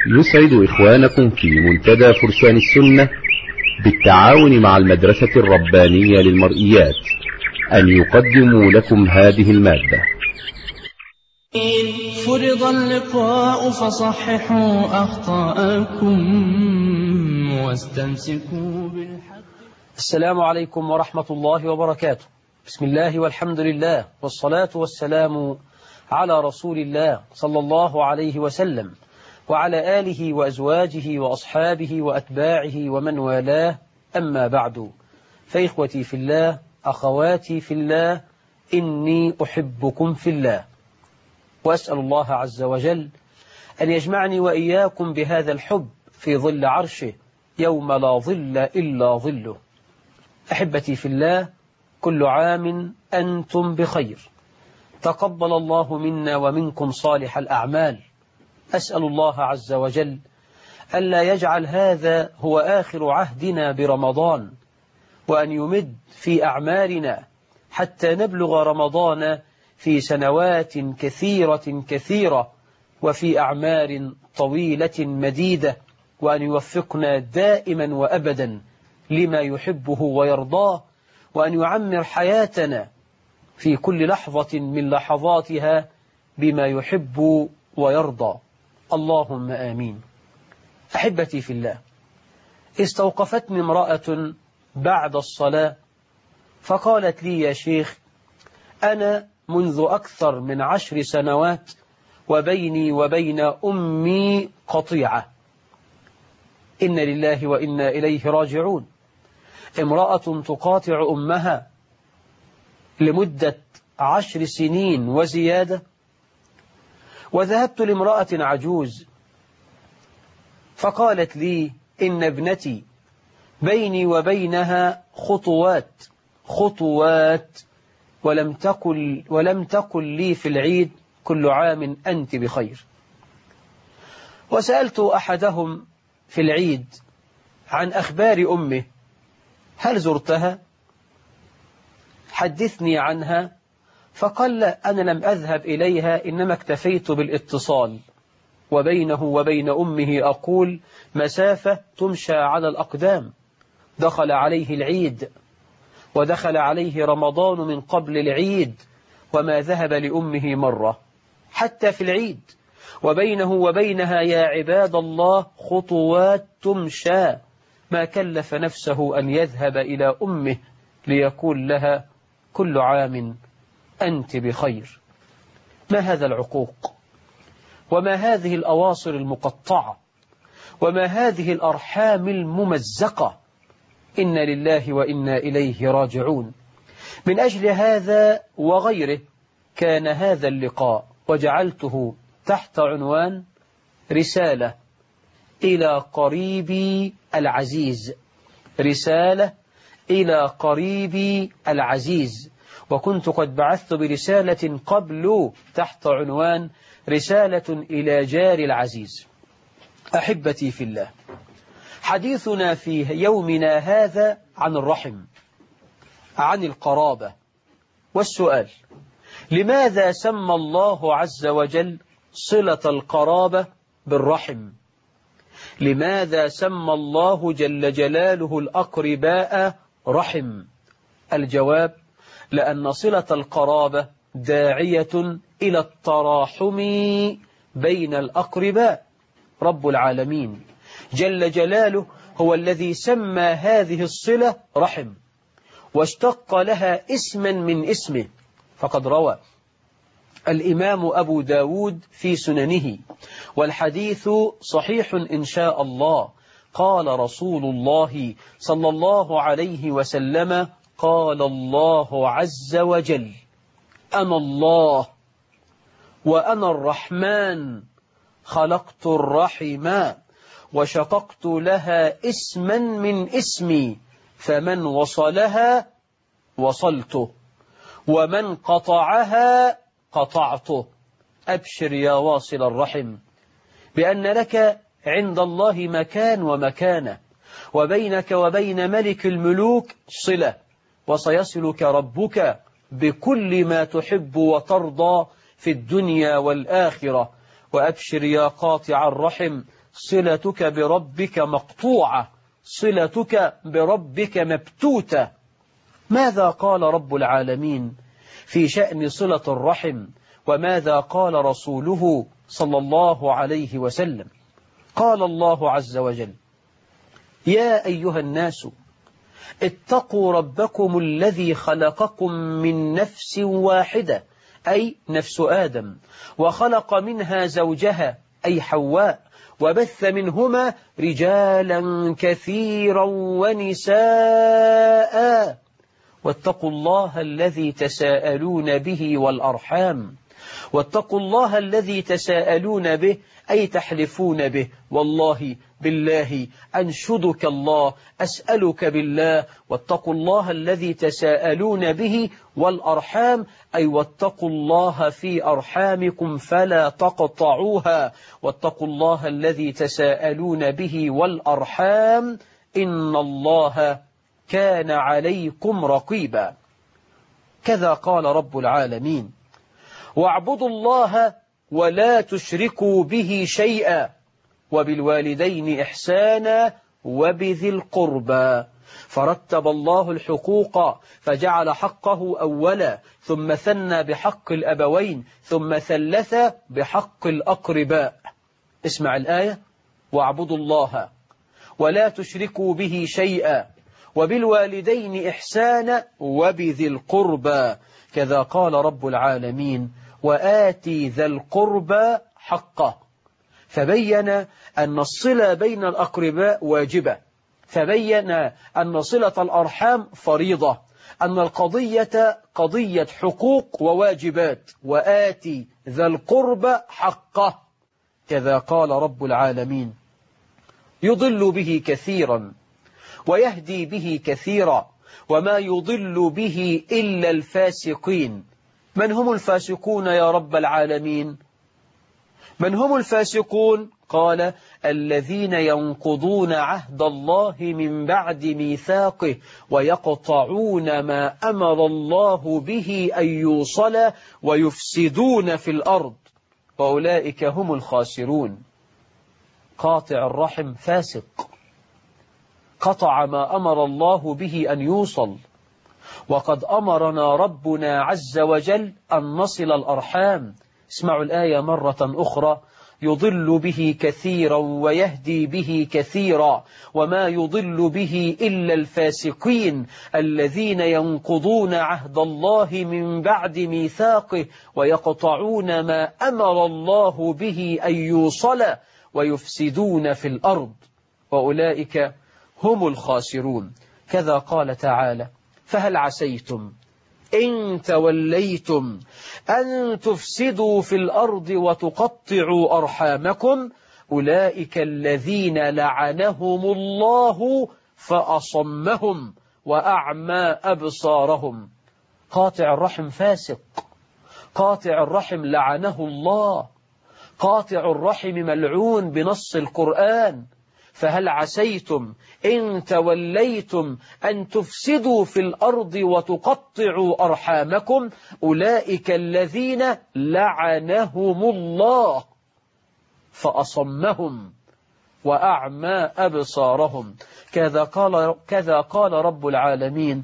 يسعد إخوانكم في منتدى فرسان السنة بالتعاون مع المدرسة الربانية للمرئيات أن يقدموا لكم هذه المادة. فرض اللقاء فصححوا أخطاءكم واستمسكوا بالحق. السلام عليكم ورحمة الله وبركاته. بسم الله والحمد لله والصلاة والسلام على رسول الله صلى الله عليه وسلم وعلى آله وأزواجه وأصحابه وأتباعه ومن والاه، أما بعد، فإخوتي في الله، أخواتي في الله، إني أحبكم في الله، وأسأل الله عز وجل أن يجمعني وإياكم بهذا الحب في ظل عرشه يوم لا ظل إلا ظله. أحبتي في الله، كل عام أنتم بخير، تقبل الله منا ومنكم صالح الأعمال. أسأل الله عز وجل ألا يجعل هذا هو آخر عهدنا برمضان، وأن يمد في أعمالنا حتى نبلغ رمضان في سنوات كثيرة وفي أعمار طويلة مديدة، وأن يوفقنا دائما وأبدا لما يحبه ويرضاه، وأن يعمر حياتنا في كل لحظة من لحظاتها بما يحب ويرضى، اللهم آمين. أحبتي في الله، استوقفتني امرأة بعد الصلاة فقالت لي: يا شيخ، أنا منذ أكثر من 10 سنوات وبيني وبين أمي قطيعة، إن لله وإنا إليه راجعون. امرأة تقاطع أمها لمدة 10 سنين وزيادة. وذهبت لامرأة عجوز فقالت لي: إن ابنتي بيني وبينها خطوات ولم تقل لي في العيد كل عام أنت بخير. وسألت أحدهم في العيد عن أخبار أمه: هل زرتها؟ حدثني عنها. فقال: لا، أنا لم أذهب إليها، إنما اكتفيت بالاتصال، وبينه وبين أمه أقول مسافة تمشى على الأقدام. دخل عليه العيد ودخل عليه رمضان من قبل العيد وما ذهب لأمه مرة حتى في العيد، وبينه وبينها يا عباد الله خطوات تمشى. ما كلف نفسه أن يذهب إلى أمه ليقول لها كل عام أنت بخير. ما هذا العقوق، وما هذه الأواصر المقطعة، وما هذه الأرحام الممزقة. إن لله وإنا إليه راجعون. من أجل هذا وغيره كان هذا اللقاء، وجعلته تحت عنوان رسالة إلى قريبي العزيز، رسالة إلى قريبي العزيز. وكنت قد بعثت برسالة قبل تحت عنوان رسالة إلى جار العزيز. أحبتي في الله، حديثنا في يومنا هذا عن الرحم، عن القرابة. والسؤال: لماذا سمى الله عز وجل صلة القرابة بالرحم؟ لماذا سمى الله جل جلاله الأقرباء رحم؟ الجواب: لأن صلة القرابة داعية إلى التراحم بين الأقرباء. رب العالمين جل جلاله هو الذي سمى هذه الصلة رحم، واشتق لها اسما من اسمه. فقد روى الإمام أبو داود في سننه، والحديث صحيح إن شاء الله، قال رسول الله صلى الله عليه وسلم: قال الله عز وجل: أنا الله وأنا الرحمن، خلقت الرحم وشققت لها اسما من اسمي، فمن وصلها وصلته ومن قطعها قطعته. أبشر يا واصل الرحم بأن لك عند الله مكان ومكانة، وبينك وبين ملك الملوك صلة، وسيصلك ربك بكل ما تحب وترضى في الدنيا والآخرة. وأبشر يا قاطع الرحم صلتك بربك مقطوعة، صلتك بربك مبتوتة. ماذا قال رب العالمين في شأن صلة الرحم، وماذا قال رسوله صلى الله عليه وسلم؟ قال الله عز وجل: يا أيها الناس اتقوا ربكم الذي خلقكم من نفس واحدة، أي نفس آدم، وخلق منها زوجها أي حواء، وبث منهما رجالا كثيرا ونساء، واتقوا الله الذي تساءلون به والأرحام، واتقوا الله الذي تساءلون به أي تحلفون به، والله بالله أنشدك الله، أسألك بالله. واتقوا الله الذي تساءلون به والأرحام، أي واتقوا الله في أرحامكم فلا تقطعوها، واتقوا الله الذي تساءلون به والأرحام إن الله كان عليكم رقيبا. كذا قال رب العالمين: واعبدوا الله ولا تشركوا به شيئا، وبالوالدين إحسانا وبذي القربى. فرتب الله الحقوق فجعل حقه أولا، ثم ثنى بحق الأبوين، ثم ثلث بحق الأقرباء. اسمع الآية: واعبدوا الله ولا تشركوا به شيئا، وبالوالدين إحسانا وبذي القربى. كذا قال رب العالمين: وآتي ذا القربى حقه. فبين أن الصلة بين الأقرباء واجبة، فبين أن صلة الأرحام فريضة، أن القضية قضية حقوق وواجبات. وآتي ذا القربى حقه. كذا قال رب العالمين: يضل به كثيرا ويهدي به كثيرا، وما يضل به إلا الفاسقين. من هم الفاسقون يا رب العالمين؟ من هم الفاسقون؟ قال: الذين ينقضون عهد الله من بعد ميثاقه، ويقطعون ما أمر الله به أن يوصل، ويفسدون في الأرض، وأولئك هم الخاسرون. قاطع الرحم فاسق، قطع ما أمر الله به أن يوصل، وقد أمرنا ربنا عز وجل أن نصل الأرحام. اسمعوا الآية مرة أخرى: يضل به كثيرا ويهدي به كثيرا، وما يضل به إلا الفاسقين الذين ينقضون عهد الله من بعد ميثاقه، ويقطعون ما أمر الله به أن يوصل، ويفسدون في الأرض، وأولئك هم الخاسرون. كذا قال تعالى: فهل عسيتم إن توليتم أن تفسدوا في الأرض وتقطعوا أرحامكم، أولئك الذين لعنهم الله فأصمهم وأعمى أبصارهم. قاطع الرحم فاسق، قاطع الرحم لعنه الله، قاطع الرحم ملعون بنص القرآن. فهل عسيتم إن توليتم أن تفسدوا في الأرض وتقطعوا أرحامكم، أولئك الذين لعنهم الله فأصمهم وأعمى أبصارهم. كذا قال رب العالمين: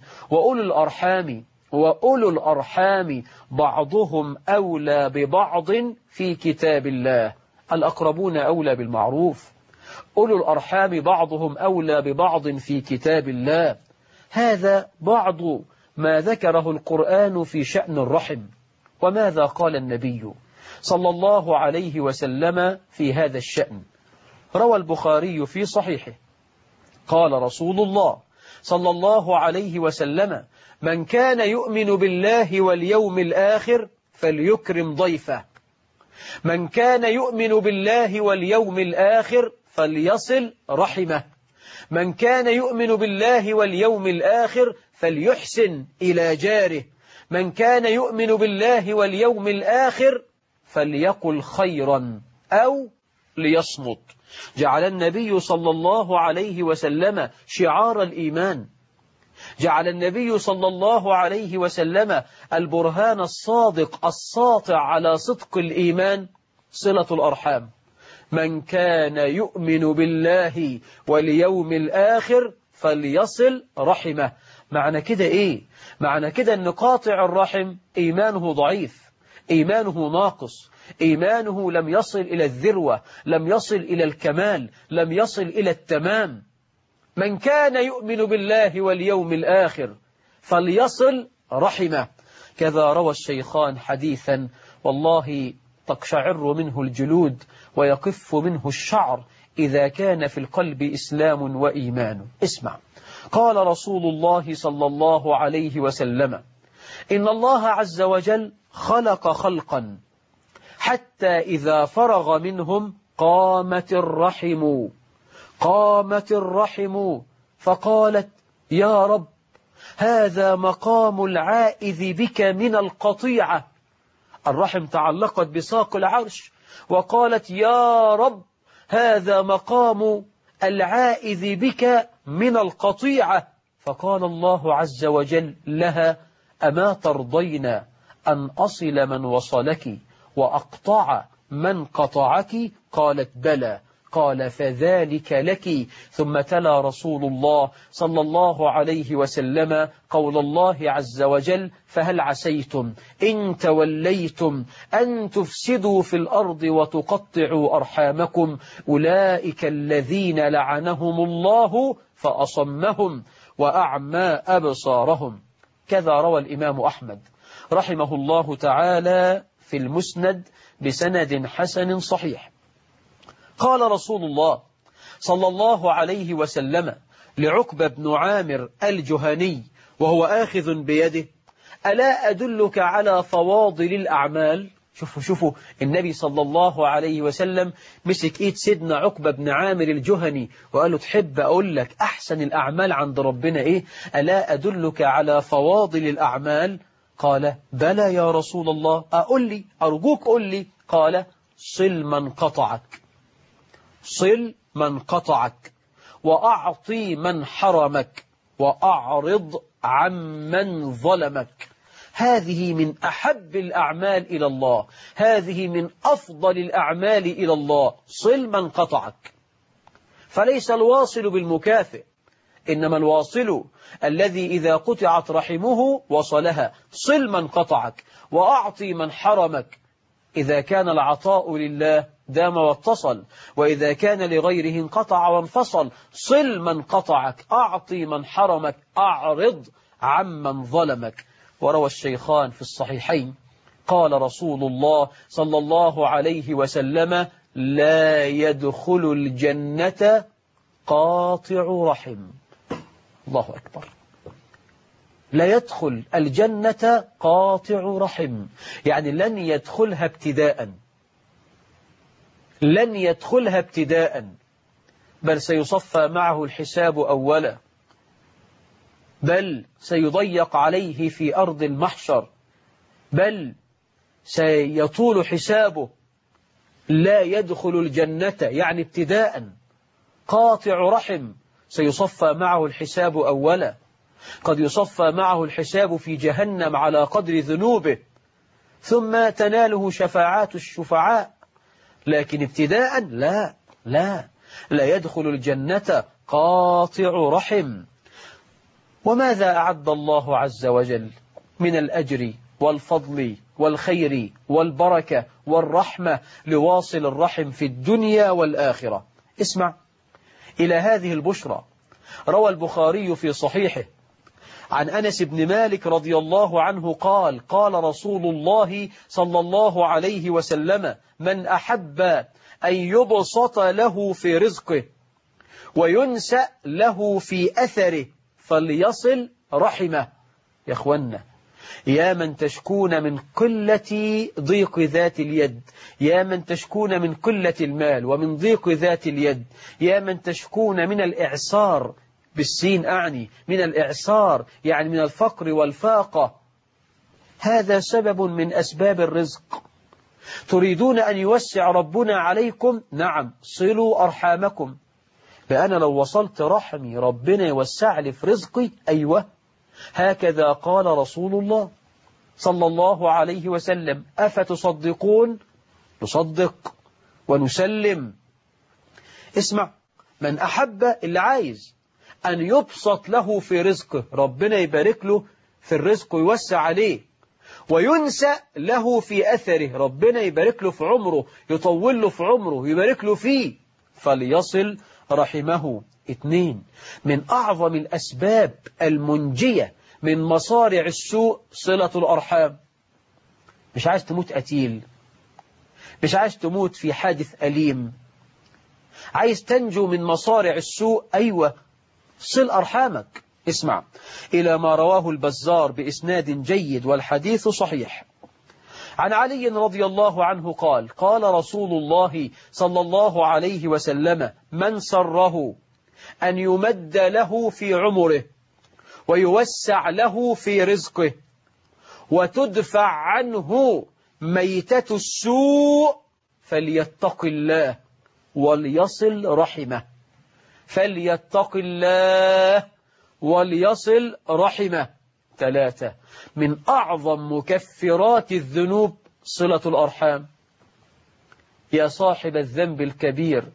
وأولو الأرحام بعضهم أولى ببعض في كتاب الله. الأقربون أولى بالمعروف، أولو الأرحام بعضهم أولى ببعض في كتاب الله. هذا بعض ما ذكره القرآن في شأن الرحم. وماذا قال النبي صلى الله عليه وسلم في هذا الشأن؟ روى البخاري في صحيحه قال رسول الله صلى الله عليه وسلم: من كان يؤمن بالله واليوم الآخر فليكرم ضيفه، من كان يؤمن بالله واليوم الآخر فليصل رحمه، من كان يؤمن بالله واليوم الآخر فليحسن إلى جاره، من كان يؤمن بالله واليوم الآخر فليقل خيرا أو ليصمت. جعل النبي صلى الله عليه وسلم شعار الإيمان، جعل النبي صلى الله عليه وسلم البرهان الصادق الساطع على صدق الإيمان صلة الأرحام. من كان يؤمن بالله واليوم الآخر فليصل رحمه. معنى كده إيه؟ معنى كده أن قاطع الرحم إيمانه ضعيف، إيمانه ناقص، إيمانه لم يصل إلى الذروة، لم يصل إلى الكمال، لم يصل إلى التمام. من كان يؤمن بالله واليوم الآخر فليصل رحمه. كذا روى الشيخان حديثا والله تقشعر منه الجلود ويقف منه الشعر إذا كان في القلب إسلام وإيمان. اسمع، قال رسول الله صلى الله عليه وسلم: إن الله عز وجل خلق خلقا حتى إذا فرغ منهم قامت الرحم فقالت: يا رب، هذا مقام العائذ بك من القطيعة. الرحم تعلقت بساق العرش وقالت: يا رب، هذا مقام العائذ بك من القطيعة. فقال الله عز وجل لها: أما ترضين أن أصل من وصلك وأقطع من قطعك؟ قالت: بلى. قال: فذلك لك. ثم تلا رسول الله صلى الله عليه وسلم قول الله عز وجل: فهل عسيتم إن توليتم أن تفسدوا في الأرض وتقطعوا أرحامكم أولئك الذين لعنهم الله فأصمهم وأعمى أبصارهم. كذا روى الإمام أحمد رحمه الله تعالى في المسند بسند حسن صحيح. قال رسول الله صلى الله عليه وسلم لعقبة بن عامر الجهني وهو آخذ بيده: ألا أدلك على فواضل الأعمال؟ شوفوا النبي صلى الله عليه وسلم مسك إيد سيدنا عقبة بن عامر الجهني وقال له: تحب أقول لك أحسن الأعمال عند ربنا إيه؟ ألا أدلك على فواضل الأعمال؟ قال: بلى يا رسول الله، أقول لي، أرجوك قل لي. قال: صل من قطعك وأعطي من حرمك وأعرض عمن ظلمك. هذه من أحب الأعمال إلى الله، هذه من أفضل الأعمال إلى الله. صل من قطعك. فليس الواصل بالمكافئ، إنما الواصل الذي إذا قطعت رحمه وصلها. صل من قطعك وأعطي من حرمك. إذا كان العطاء لله دام واتصل، وإذا كان لغيره انقطع وانفصل. صل من قطعك، أعطي من حرمك، أعرض عمن ظلمك. وروى الشيخان في الصحيحين قال رسول الله صلى الله عليه وسلم: لا يدخل الجنة قاطع رحم. الله أكبر. لا يدخل الجنة قاطع رحم، يعني لن يدخلها ابتداء، لن يدخلها ابتداء، بل سيصفى معه الحساب أولا، بل سيضيق عليه في أرض المحشر، بل سيطول حسابه. لا يدخل الجنة يعني ابتداء. قاطع رحم سيصفى معه الحساب أولا، قد يصفى معه الحساب في جهنم على قدر ذنوبه، ثم تناله شفاعات الشفعاء، لكن ابتداء لا يدخل الجنة قاطع رحم. وماذا أعد الله عز وجل من الأجر والفضل والخير والبركة والرحمة لواصل الرحم في الدنيا والآخرة؟ اسمع إلى هذه البشرى. روى البخاري في صحيحه عن أنس بن مالك رضي الله عنه قال: قال رسول الله صلى الله عليه وسلم: من أحب أن يبسط له في رزقه وينسأ له في أثره فليصل رحمه. يا أخوانا، يا من تشكون من قلة ضيق ذات اليد، يا من تشكون من قلة المال ومن ضيق ذات اليد، يا من تشكون من الإعسار، بالسين أعني، من الإعسار يعني من الفقر والفاقة. هذا سبب من أسباب الرزق. تريدون أن يوسع ربنا عليكم؟ نعم، صلوا أرحامكم. فأنا لو وصلت رحمي ربنا يوسع لي في رزقي. أيوة، هكذا قال رسول الله صلى الله عليه وسلم: أفتصدقون؟ نصدق ونسلم اسمع، من أحب اللي عايز أن يبسط له في رزقه، ربنا يبارك له في الرزق ويوسع عليه، وينسى له في أثره، ربنا يبارك له في عمره، يطول له في عمره، يبارك له فيه، فليصل رحمه. 2، من أعظم الأسباب المنجية من مصارع السوء صلة الأرحام. مش عايز تموت قتيل، مش عايز تموت في حادث أليم، عايز تنجو من مصارع السوء، أيوة، صل أرحامك. اسمع إلى ما رواه البزار بإسناد جيد والحديث صحيح عن علي رضي الله عنه قال: قال رسول الله صلى الله عليه وسلم: من سره أن يمد له في عمره ويوسع له في رزقه وتدفع عنه ميتة السوء فليتق الله وليصل رحمه. فليتق الله وليصل رحمه. 3، من أعظم مكفرات الذنوب صلة الأرحام. يا صاحب الذنب الكبير،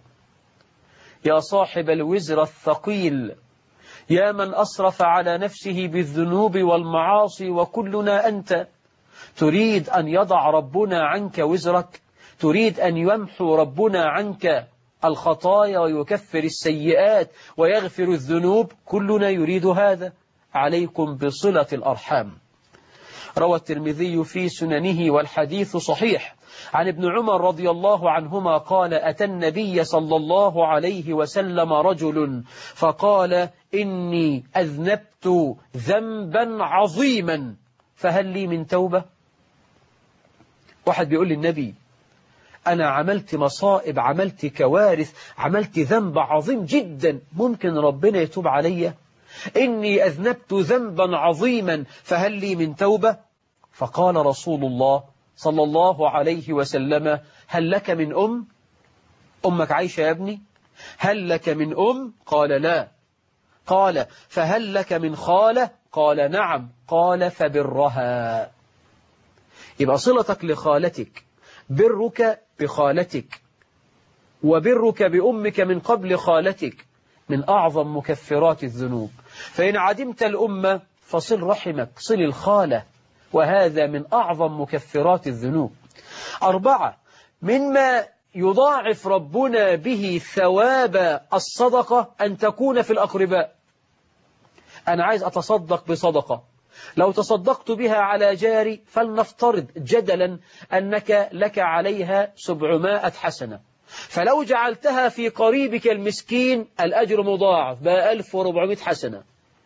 يا صاحب الوزر الثقيل، يا من أسرف على نفسه بالذنوب والمعاصي وكلنا أنت، تريد أن يضع ربنا عنك وزرك؟ تريد أن يمحو ربنا عنك الخطايا ويكفر السيئات ويغفر الذنوب؟ كلنا يريد هذا. عليكم بصلة الأرحام. روى الترمذي في سننه والحديث صحيح عن ابن عمر رضي الله عنهما قال: أتى النبي صلى الله عليه وسلم رجل فقال: إني أذنبت ذنبا عظيما فهل لي من توبة؟ واحد بيقول للنبي: أنا عملت مصائب، عملت كوارث، عملت ذنب عظيم جدا، ممكن ربنا يتوب علي؟ إني أذنبت ذنبا عظيما فهل لي من توبة؟ فقال رسول الله صلى الله عليه وسلم: هل لك من أم؟ أمك عايشة يا ابني؟ هل لك من أم؟ قال لا. قال: فهل لك من خالة؟ قال نعم. قال: فبرها. يبقى صلتك لخالتك، برك بخالتك وبرك بأمك من قبل خالتك من أعظم مكفرات الذنوب. فإن عدمت الأمة فصل رحمك، صل الخالة، وهذا من أعظم مكفرات الذنوب. 4، مما يضاعف ربنا به ثواب الصدقة أن تكون في الأقرباء. أنا عايز أتصدق بصدقة، لو تصدقت بها على جاري فلنفترض جدلا أنك لك عليها 700 حسنة، فلو جعلتها في قريبك المسكين الأجر مضاعف بقى 1400 حسنة.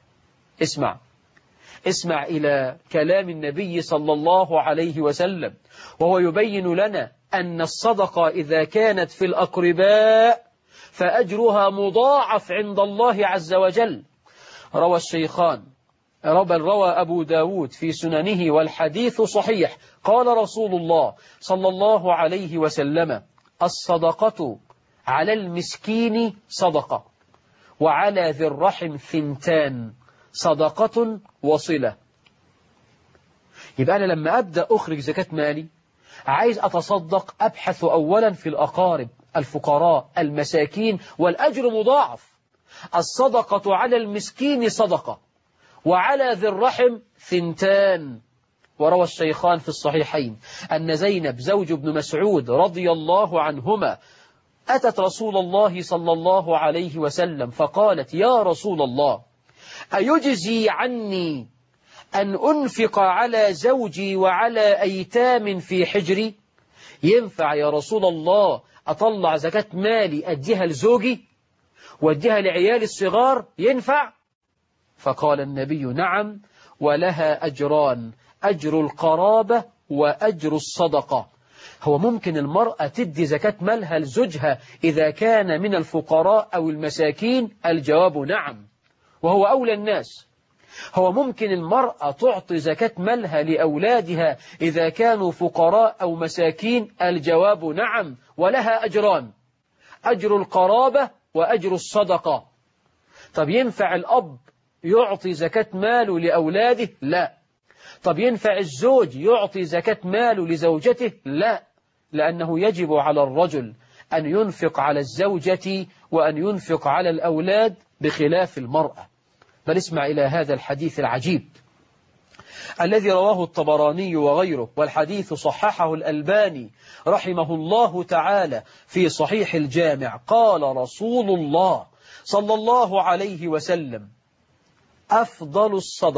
اسمع إلى كلام النبي صلى الله عليه وسلم وهو يبين لنا أن الصدقة إذا كانت في الأقرباء فأجرها مضاعف عند الله عز وجل. روى الشيخان روى أبو داود في سننه والحديث صحيح قال رسول الله صلى الله عليه وسلم: الصدقة على المسكين صدقة وعلى ذي الرحم 2، صدقة وصلة. يبقى أنا لما أبدأ أخرج زكاة مالي عايز أتصدق، أبحث أولا في الأقارب، الفقراء، المساكين، والأجر مضاعف. الصدقة على المسكين صدقة وعلى ذي الرحم 2. وروى الشيخان في الصحيحين أن زينب زوج ابن مسعود رضي الله عنهما أتت رسول الله صلى الله عليه وسلم فقالت: يا رسول الله، أيجزي عني أن أنفق على زوجي وعلى أيتام في حجري؟ ينفع يا رسول الله أطلع زكاة مالي أديها لزوجي وأديها لعيالي الصغار؟ ينفع؟ فقال النبي: نعم، ولها أجران، أجر القرابة وأجر الصدقة. هو ممكن المرأة تدي زكاة مالها لزوجها إذا كان من الفقراء أو المساكين؟ الجواب نعم، وهو أولى الناس. هو ممكن المرأة تعطي زكاة مالها لأولادها إذا كانوا فقراء أو مساكين؟ الجواب نعم، ولها أجران، أجر القرابة وأجر الصدقة. طب ينفع الأب يعطي زكاة ماله لأولاده؟ لا. طب ينفع الزوج يعطي زكاة ماله لزوجته؟ لا، لأنه يجب على الرجل أن ينفق على الزوجة وأن ينفق على الأولاد بخلاف المرأة. بل اسمع إلى هذا الحديث العجيب الذي رواه الطبراني وغيره، والحديث صححه الألباني رحمه الله تعالى في صحيح الجامع. قال رسول الله صلى الله عليه وسلم: أفضل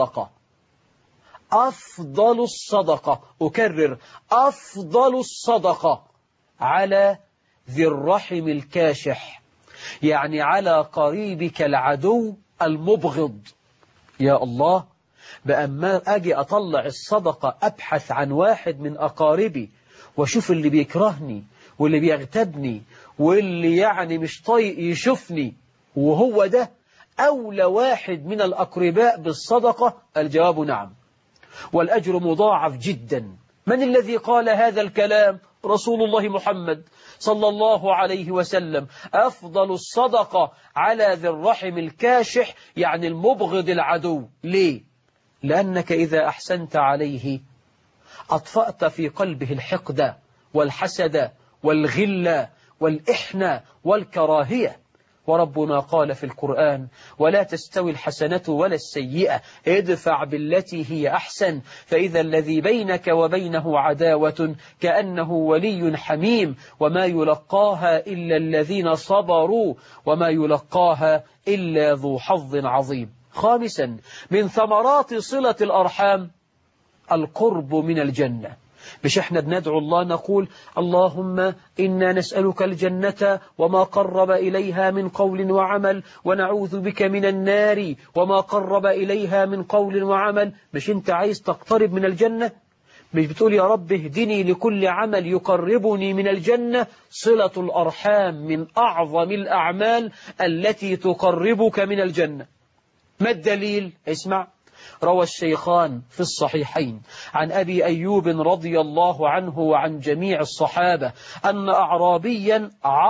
الصدقة، أكرر، أفضل الصدقة على ذي الرحم الكاشح، يعني على قريبك العدو المبغض. يا الله، بأما أجي أطلع الصدقة أبحث عن واحد من أقاربي وأشوف اللي بيكرهني واللي بيغتابني واللي يعني مش طايق يشوفني، وهو ده أولى واحد من الأقرباء بالصدقة. الجواب نعم، والأجر مضاعف جدا. من الذي قال هذا الكلام؟ رسول الله محمد صلى الله عليه وسلم. أفضل الصدقة على ذي الرحم الكاشح، يعني المبغض العدو. ليه؟ لأنك إذا أحسنت عليه أطفأت في قلبه الحقد والحسد والغل والإحنى والكراهية. وربنا قال في القرآن: ولا تستوي الحسنة ولا السيئة، ادفع بالتي هي أحسن، فإذا الذي بينك وبينه عداوة كأنه ولي حميم، وما يلقاها إلا الذين صبروا وما يلقاها إلا ذو حظ عظيم. خامسا، من ثمرات صلة الأرحام القرب من الجنة. مش احنا بندعو الله نقول: اللهم إنا نسألك الجنة وما قرب إليها من قول وعمل، ونعوذ بك من النار وما قرب إليها من قول وعمل. مش انت عايز تقترب من الجنة؟ مش بتقول يا رب اهدني لكل عمل يقربني من الجنة؟ صلة الأرحام من أعظم الأعمال التي تقربك من الجنة. ما الدليل؟ اسمع. روى الشيخان في الصحيحين عن أبي أيوب رضي الله عنه وعن جميع الصحابة أن أعرابيا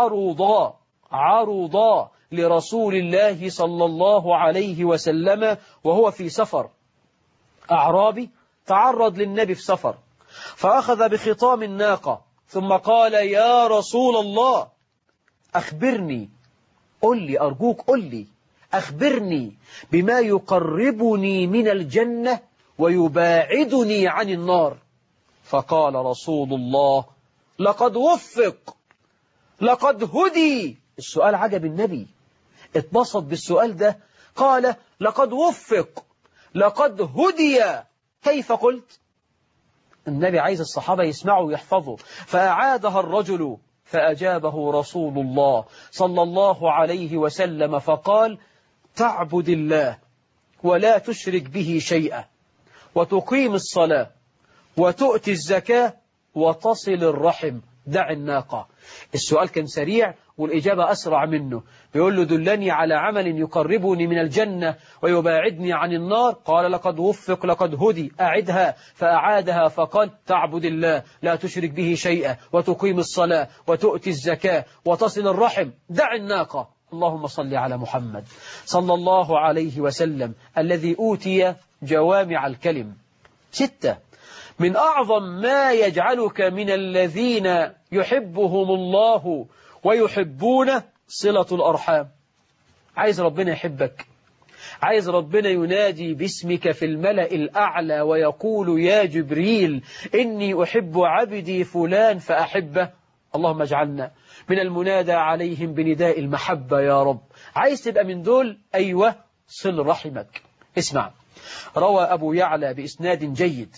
عرضا لرسول الله صلى الله عليه وسلم وهو في سفر. أعرابي تعرض للنبي في سفر، فأخذ بخطام الناقة ثم قال: يا رسول الله، أخبرني، قل لي أرجوك، قل لي، أخبرني بما يقربني من الجنة ويباعدني عن النار. فقال رسول الله: لقد وفق، لقد هدي. السؤال عجب النبي، اتبسط بالسؤال ده. قال: لقد وفق، لقد هدي. كيف قلت؟ النبي عايز الصحابة يسمعوا ويحفظوا. فأعادها الرجل فأجابه رسول الله صلى الله عليه وسلم فقال: تعبد الله ولا تشرك به شيئا، وتقيم الصلاة، وتؤتي الزكاة، وتصل الرحم، دع الناقة. السؤال كان سريع والإجابة أسرع منه. بيقول له: دلني على عمل يقربني من الجنة ويباعدني عن النار. قال: لقد وفق، لقد هدي. أعدها. فأعادها فقال: تعبد الله لا تشرك به شيئا، وتقيم الصلاة، وتؤتي الزكاة، وتصل الرحم، دع الناقة. اللهم صل على محمد صلى الله عليه وسلم الذي أوتي جوامع الكلم. 6، من أعظم ما يجعلك من الذين يحبهم الله ويحبونه صلة الأرحام. عايز ربنا يحبك، عايز ربنا ينادي باسمك في الملأ الأعلى ويقول: يا جبريل إني أحب عبدي فلان فأحبه. اللهم اجعلنا من المنادى عليهم بنداء المحبة يا رب. عايز تبقى من دول؟ أيوة، صل رحمك. اسمع. روى أبو يعلى بإسناد جيد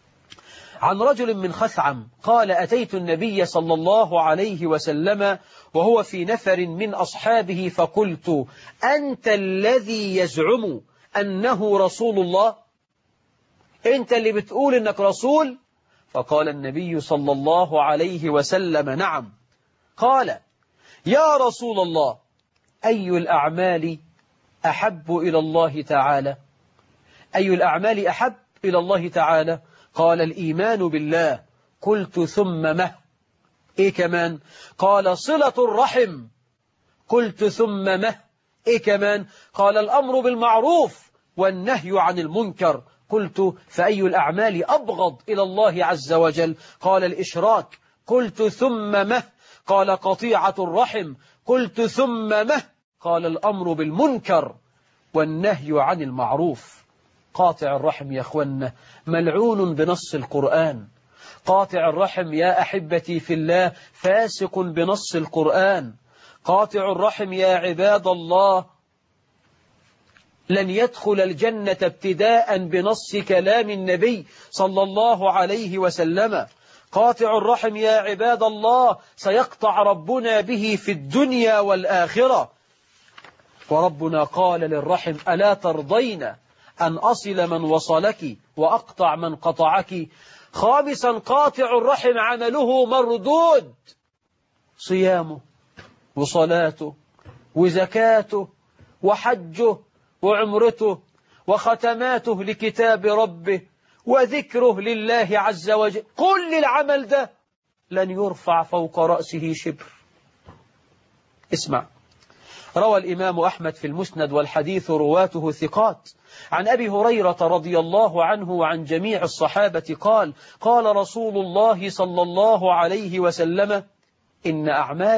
عن رجل من خثعم قال: أتيت النبي صلى الله عليه وسلم وهو في نفر من أصحابه فقلت: أنت الذي يزعم أنه رسول الله؟ أنت اللي بتقول أنك رسول؟ فقال النبي صلى الله عليه وسلم: نعم. قال: يا رسول الله، أي الأعمال أحب إلى الله تعالى؟ أي الأعمال أحب إلى الله تعالى؟ قال: الإيمان بالله. قلت: ثم ما؟ إيه كمان؟ قال: صلة الرحم. قلت: ثم ما؟ إيه كمان؟ قال: الأمر بالمعروف والنهي عن المنكر. قلت: فأي الأعمال أبغض إلى الله عز وجل؟ قال: الإشراك. قلت: ثم ما؟ قال قطيعة الرحم. قلت ثم مه؟ قال الأمر بالمنكر والنهي عن المعروف. قاطع الرحم يا أخوانا ملعون بنص القرآن. قاطع الرحم يا أحبتي في الله فاسق بنص القرآن. قاطع الرحم يا عباد الله لن يدخل الجنة ابتداء بنص كلام النبي صلى الله عليه وسلم. قاطع الرحم يا عباد الله سيقطع ربنا به في الدنيا والآخرة. وربنا قال للرحم ألا ترضين أن أصل من وصلك وأقطع من قطعك. خامسا قاطع الرحم عمله مردود، صيامه وصلاته وزكاته وحجه وعمرته وختماته لكتاب ربه وذكره لله عز وجل، كل العمل ده لن يرفع فوق رأسه شبر. اسمع، روى الإمام أحمد في المسند والحديث رواته ثقات عن أبي هريرة رضي الله عنه وعن جميع الصحابة قال: قال رسول الله صلى الله عليه وسلم: إن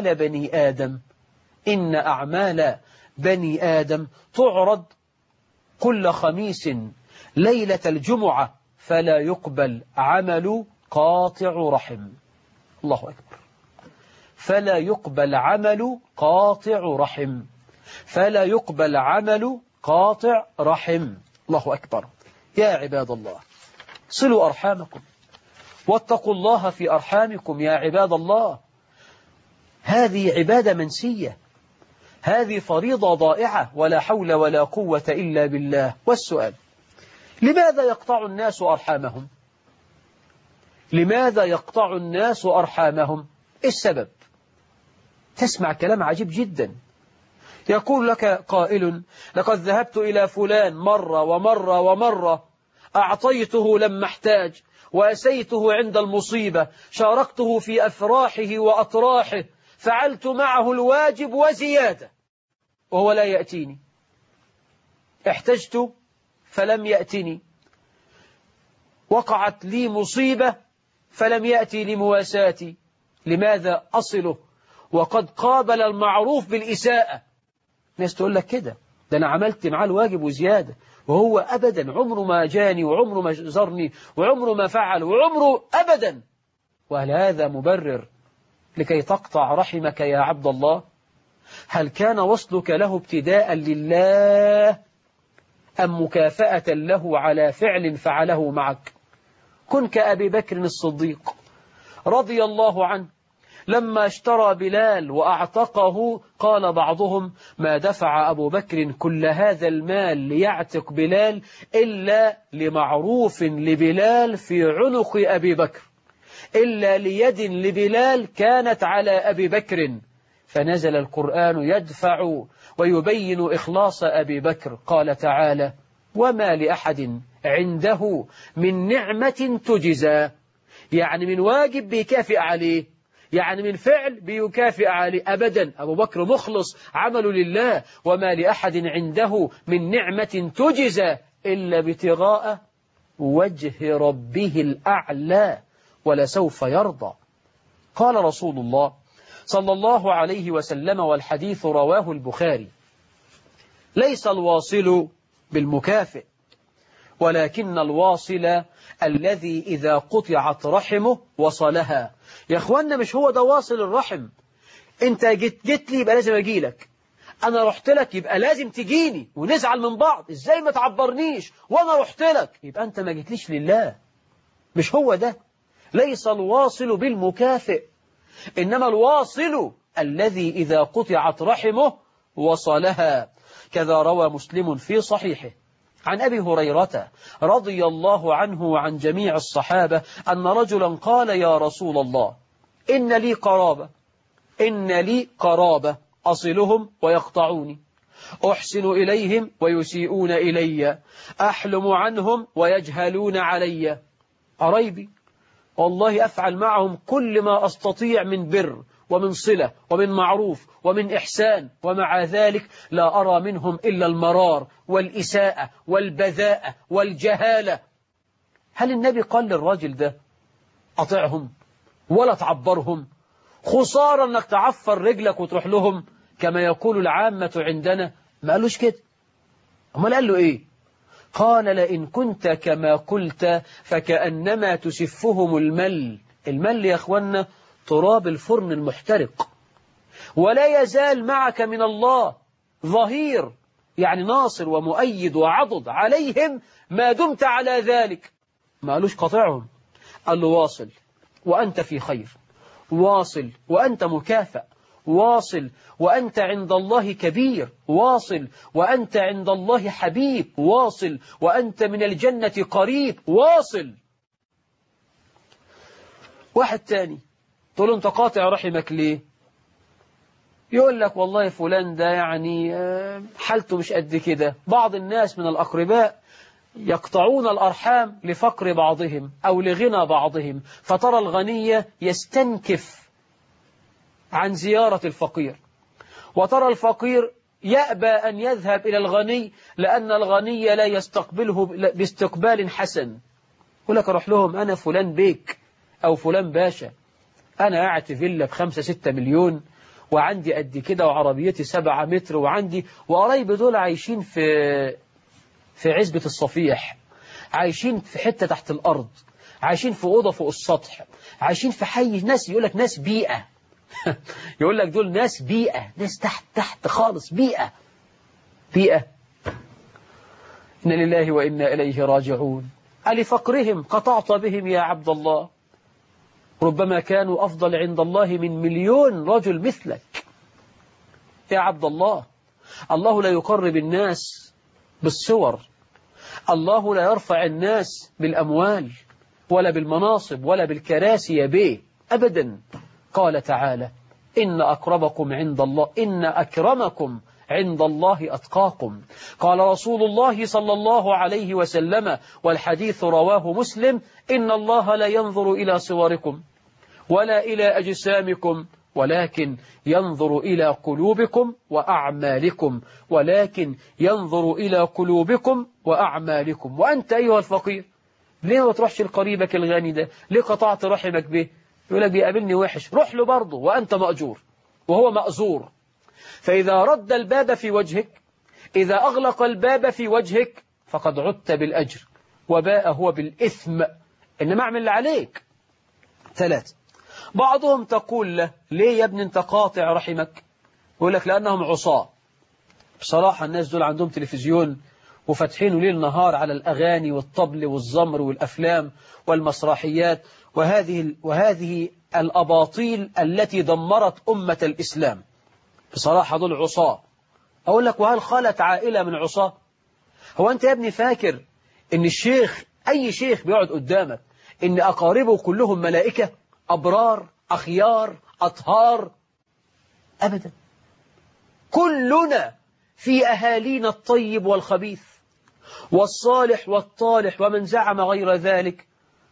أعمال بني آدم تعرض كل خميس ليلة الجمعة فلا يقبل عمل قاطع رحم. الله أكبر. فلا يقبل عمل قاطع رحم. فلا يقبل عمل قاطع رحم. الله أكبر. يا عباد الله صلوا أرحامكم واتقوا الله في أرحامكم يا عباد الله. هذه عبادة منسية، هذه فريضة ضائعة، ولا حول ولا قوة إلا بالله. والسؤال: لماذا يقطع الناس أرحامهم؟ لماذا يقطع الناس أرحامهم؟ السبب، تسمع كلام عجيب جدا. يقول لك قائل: لقد ذهبت إلى فلان مرة ومرة ومرة، أعطيته لما احتاج، وأسيته عند المصيبة، شاركته في أفراحه وأطراحه، فعلت معه الواجب وزيادة وهو لا يأتيني. احتجت فلم يأتني، وقعت لي مصيبة فلم يأتي لمواساتي. لماذا أصله وقد قابل المعروف بالإساءة؟ ناس تقول لك كده، ده أنا عملت معاه الواجب وزيادة، وهو أبدا عمره ما جاني وعمره ما زرني وعمره ما فعل وعمره أبدا. وهل هذا مبرر لكي تقطع رحمك يا عبد الله؟ هل كان وصلك له ابتداء لله أم مكافأة له على فعل فعله معك؟ كن كأبي بكر الصديق رضي الله عنه لما اشترى بلال وأعتقه، قال بعضهم: ما دفع أبو بكر كل هذا المال ليعتق بلال إلا لمعروف لبلال في عنق أبي بكر، إلا ليد لبلال كانت على أبي بكر. فنزل القرآن يدفع ويبين إخلاص أبي بكر. قال تعالى: وما لأحد عنده من نعمة تجزى، يعني من واجب بيكافئ عليه، يعني من فعل بيكافئ عليه أبدا. أبو بكر مخلص عمله لله. وما لأحد عنده من نعمة تجزى إلا ابتغاء وجه ربه الأعلى ولسوف يرضى. قال رسول الله صلى الله عليه وسلم، والحديث رواه البخاري: ليس الواصل بالمكافئ، ولكن الواصل الذي إذا قطعت رحمه وصلها. يا أخوانا مش هو ده واصل الرحم. أنت جيت لي يبقى لازم أجي لك، أنا رحت لك يبقى لازم تجيني، ونزعل من بعض إزاي ما تعبرنيش وأنا رحت لك، يبقى أنت ما جيتليش لله. مش هو ده. ليس الواصل بالمكافئ، إنما الواصل الذي إذا قطعت رحمه وصلها. كذا روى مسلم في صحيحه عن أبي هريرة رضي الله عنه وعن جميع الصحابة أن رجلا قال: يا رسول الله، إن لي قرابة أصلهم ويقطعوني، أحسن إليهم ويسيئون إلي، أحلم عنهم ويجهلون علي. قرايبي والله أفعل معهم كل ما أستطيع من بر ومن صلة ومن معروف ومن إحسان، ومع ذلك لا أرى منهم إلا المرار والإساءة والبذاءة والجهالة. هل النبي قال للراجل ده أطعهم ولا تعبرهم خسارة أنك تعفر رجلك وتروح لهم كما يقول العامة عندنا. ما قالوش كده. أمال قال له إيه؟ قال لئن كنت كما قلت فكأنما تسفهم المل. المل يا أخوانا تراب الفرن المحترق. ولا يزال معك من الله ظهير، يعني ناصر ومؤيد وعضد عليهم ما دمت على ذلك. ما قالوش قاطعهم، قال له واصل وأنت في خير، واصل وأنت مكافأ، واصل وأنت عند الله كبير، واصل وأنت عند الله حبيب، واصل وأنت من الجنة قريب، واصل. واحد تاني تقول له أنت قاطع رحمك ليه؟ يقول لك والله فلان ده يعني حالته مش قد كده. بعض الناس من الأقرباء يقطعون الأرحام لفقر بعضهم أو لغنى بعضهم، فترى الغني يستنكف عن زيارة الفقير، وترى الفقير يأبى أن يذهب إلى الغني لأن الغني لا يستقبله باستقبال حسن. يقول لك أروح لهم أنا فلان بيك أو فلان باشا، أنا قاعد في فيلا ب5-6 مليون وعندي قد كده وعربيتي 7 متر وعندي، وقرايبي دول عايشين في عزبة الصفيح، عايشين في حتة تحت الأرض، عايشين في أوضة فوق السطح، عايشين في حي ناس يقول لك ناس بيئة يقول لك دول ناس بيئة، ناس تحت خالص، بيئة. إن لله وإنا إليه راجعون. ألفقرهم قطعت بهم يا عبد الله؟ ربما كانوا أفضل عند الله من 1,000,000 رجل مثلك يا عبد الله. الله لا يقرب الناس بالصور، الله لا يرفع الناس بالأموال ولا بالمناصب ولا بالكراسي يا بيه أبدا. قال تعالى إن أكرمكم عند الله أتقاكم. قال رسول الله صلى الله عليه وسلم والحديث رواه مسلم إن الله لا ينظر إلى صوركم ولا إلى أجسامكم ولكن ينظر إلى قلوبكم وأعمالكم، ولكن ينظر إلى قلوبكم وأعمالكم. وأنت أيها الفقير ليه ما تروحش لقريبك الغني ده؟ ليه قطعت رحمك به؟ يقول لك بيقابلني وحش، روح له برضه وأنت مأجور وهو مأزور. فإذا رد الباب في وجهك، إذا أغلق الباب في وجهك فقد عدت بالأجر وباء هو بالإثم، إنما اعمل اللي عليك. 3. بعضهم تقول له ليه يا ابني انت قاطع رحمك؟ يقول لك لأنهم عصاة. بصراحة الناس دول عندهم تلفزيون وفتحينه ليل نهار على الأغاني والطبل والزمر والأفلام والمسرحيات وهذه الأباطيل التي دمرت أمة الإسلام. بصراحة دول عصاة. أقول لك وهل خلت عائلة من عصاة؟ هو أنت يا ابني فاكر إن الشيخ أي شيخ بيقعد قدامك إن أقاربه كلهم ملائكة أبرار أخيار أطهار؟ أبدا. كلنا في أهالينا الطيب والخبيث والصالح والطالح، ومن زعم غير ذلك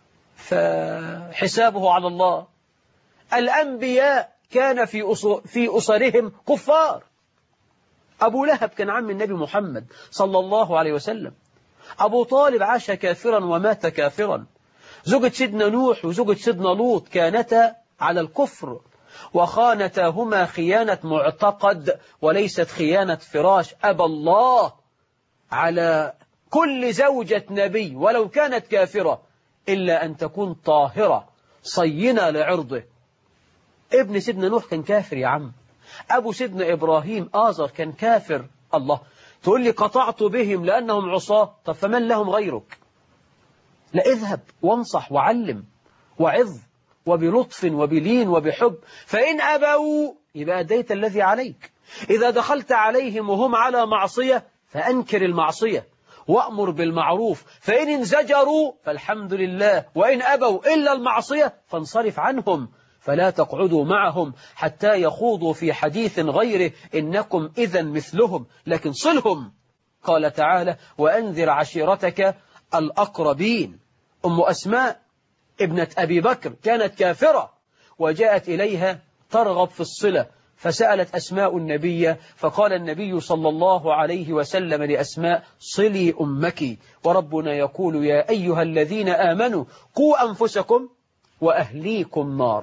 فحسابه على الله. الأنبياء كان في أسرهم كفار. أبو لهب كان عم النبي محمد صلى الله عليه وسلم. أبو طالب عاش كافرا ومات كافرا. زوجة سيدنا نوح وزوجة سيدنا لوط كانتا على الكفر وخانتاهما خيانة معتقد وليست خيانة فراش. أبى الله على كل زوجة نبي ولو كانت كافرة إلا أن تكون طاهرة صينة لعرضه. ابن سيدنا نوح كان كافر يا عم. أبو سيدنا إبراهيم آزر كان كافر. الله تقول لي قطعت بهم لأنهم عصاة؟ طب فمن لهم غيرك؟ لا، اذهب وانصح وعلم وعظ وبلطف وبلين وبحب. فإن أبوا يبقى أديت الذي عليك. إذا دخلت عليهم وهم على معصية فأنكر المعصية وأمر بالمعروف. فإن انزجروا فالحمد لله، وإن أبوا إلا المعصية فانصرف عنهم. فلا تقعدوا معهم حتى يخوضوا في حديث غيره إنكم إذا مثلهم، لكن صلهم. قال تعالى وأنذر عشيرتك الأقربين. أم أسماء ابنة أبي بكر كانت كافرة وجاءت إليها ترغب في الصلة، فسألت أسماء النبي فقال النبي صلى الله عليه وسلم لأسماء صلي أمك، وربنا يقول يا أيها الذين آمنوا قوا أنفسكم وأهليكم نارا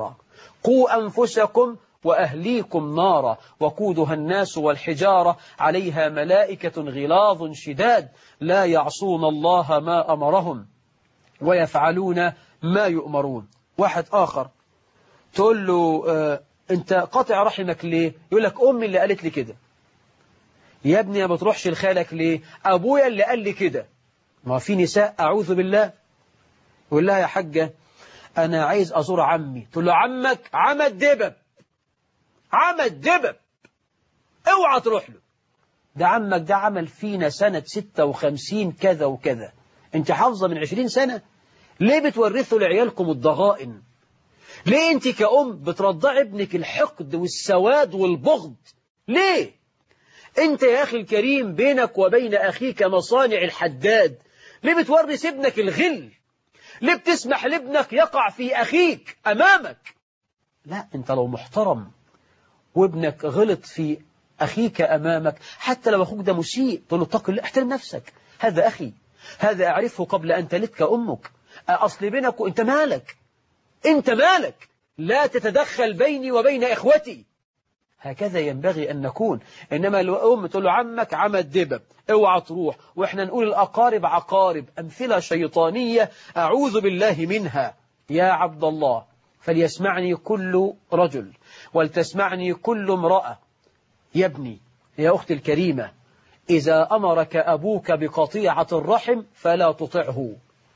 قوا أنفسكم وأهليكم نارا وقودها الناس والحجارة عليها ملائكة غلاظ شداد لا يعصون الله ما أمرهم ويفعلون ما يؤمرون. واحد آخر تقول له أنت قاطع رحمك ليه؟ يقول لك أمي اللي قالت لي كده. يا ابني ما بتروحش لخالك ليه؟ أبويا اللي قال لي كده. ما في نساء أعوذ بالله يقول لها يا حاجة أنا عايز أزور عمي، تقول له عمك عمى الدبب، عمى الدبب اوعى تروح له، ده عمك ده عمل فينا سنة 56 كذا وكذا، انت حافظة من 20 سنة، ليه بتورثوا لعيالكم الضغائن؟ ليه انت كأم بترضع ابنك الحقد والسواد والبغض؟ ليه؟ انت يا أخي الكريم بينك وبين أخيك مصانع الحداد، ليه بتورث ابنك الغل؟ ليه بتسمح لابنك يقع في أخيك أمامك؟ لا، انت لو محترم وابنك غلط في أخيك أمامك، حتى لو أخوك ده مسيء تقول له اتق الله، احترم نفسك، هذا أخي، هذا أعرفه قبل أن تلدك أمك، أصل بينك وأنت مالك، أنت مالك، لا تتدخل بيني وبين إخوتي. هكذا ينبغي أن نكون. إنما الأم تقول له عمك عمى الدبب اوعى تروح، وإحنا نقول الأقارب عقارب، أمثلة شيطانية أعوذ بالله منها. يا عبد الله فليسمعني كل رجل ولتسمعني كل امرأة. يا ابني يا أختي الكريمة، إذا أمرك أبوك بقطيعة الرحم فلا تطعه،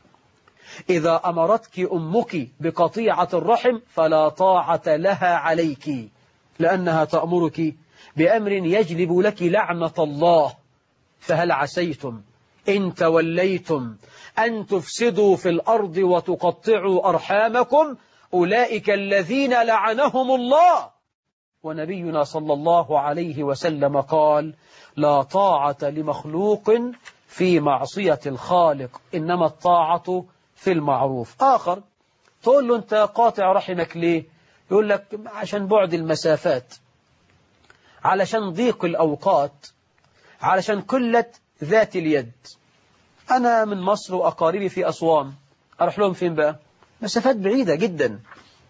إذا أمرتك أمك بقطيعة الرحم فلا طاعة لها عليك، لأنها تأمرك بأمر يجلب لك لعنة الله. فهل عسيتم إن توليتم أن تفسدوا في الأرض وتقطعوا أرحامكم؟ أولئك الذين لعنهم الله. ونبينا صلى الله عليه وسلم قال لا طاعة لمخلوق في معصية الخالق، إنما الطاعة في المعروف. آخر تقول له أنت قاطع رحمك ليه؟ يقول لك عشان بعد المسافات، علشان ضيق الأوقات، علشان قلة ذات اليد. أنا من مصر وأقاربي في أسوان، أروح لهم فين بقى؟ مسافات بعيدة جدا.